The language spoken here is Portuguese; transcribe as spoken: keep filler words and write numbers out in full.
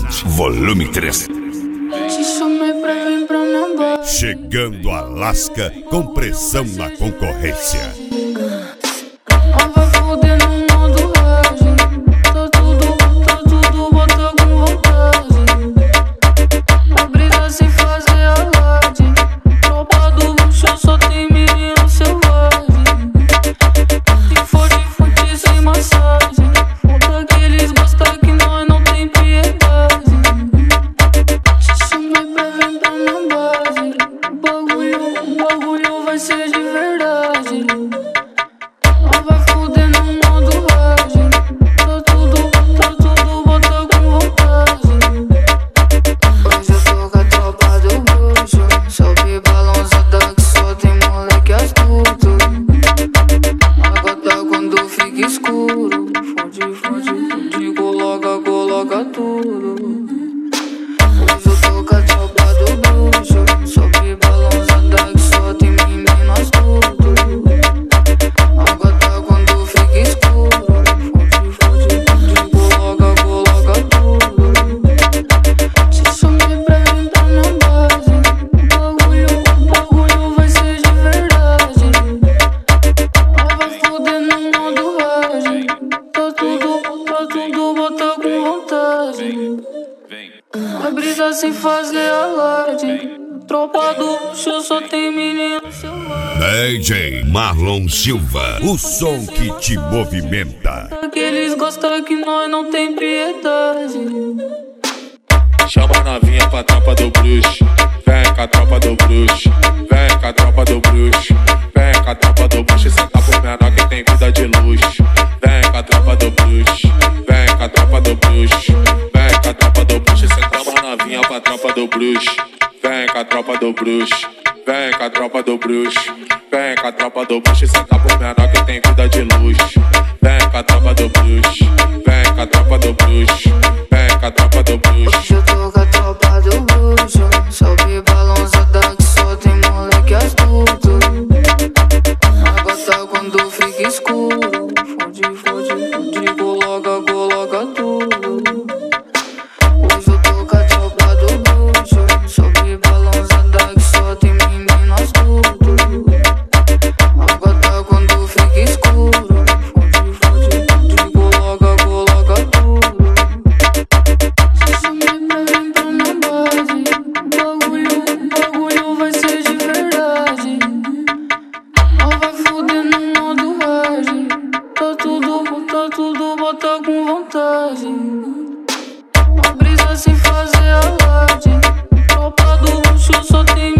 Hit, volume três. Te chamei pra vir pra minha base. Chegando a Lasca com pressão na concorrência. Não vai foder no modo rage. Tá tudo, tá tudo, bota com vontade. A brisa sem fazer alarde. Tropa do luxo, só tem menino selvagem. Se for de fute sem massagem, falta que eles gostam que nós não tem piedade. Te chamei pra vir pra minha base. O bagulho, o bagulho vai ser de verdade. Não vai foder no modo rage. Tá tudo, tá tudo, bota com vontade. Hoje eu tô com a tropa do bruxo. Sobe balançada que só tem moleque astuto. Agora quando fica escuro, fode, fode, fode, coloca, coloca tudo. Hoje eu tô com a tropa do bruxo. Sobe balançada que só tem menino astuto. Agora quando fica escuro, fode, fode, fode, coloca, coloca tudo. Te chamei pra vir pra minha base. O bagulho, o bagulho vai ser de verdade. Não vai foder no modo rage. Tá tudo, tá tudo, bota com vontade. A brisa sem fazer alarde. Tropa do luxo, só tem menino selvagem. D J Marlon Silva, o som que te movimenta. Que eles gostam que nós não tem piedade. Chama a novinha pra tropa do bruxo. Vem com a tropa do bruxo. Vem com a tropa do bruxo. Vem com a tropa do bruxo. Senta por menor que tem vida de luxo. Vem com a tropa do bruxo. Vem com a tropa do bruxo. Vem com a tropa do bruxo. Sentamos a novinha pra tropa do bruxo. Vem com a tropa do bruxo. Vem com a tropa do bruxo. Vem com a tropa do bruxo. Senta por menor que tem vida de luxo. Vem com a tropa do bruxo. Vem com a tropa do bruxo. Vem com a tropa do bruxo. Hoje eu tô com a tropa do bruxo. Sobe balançada que só tem moleque astuto. Agora quando fica escuro, fode, fode, fode, coloca, coloca tudo. Hoje eu tô com a tropa do bruxo. Sobe balançada que só tem menino astuto. Agora quando fica escuro, fode, fode, fode, coloca, coloca tudo. Te chamei pra vir pra minha base. O bagulho, o bagulho vai ser de verdade. Não vai foder no modo rage. Tá tudo, tá tudo, bota com vontade. A brisa sem fazer alarde. Tropa do luxo, só tem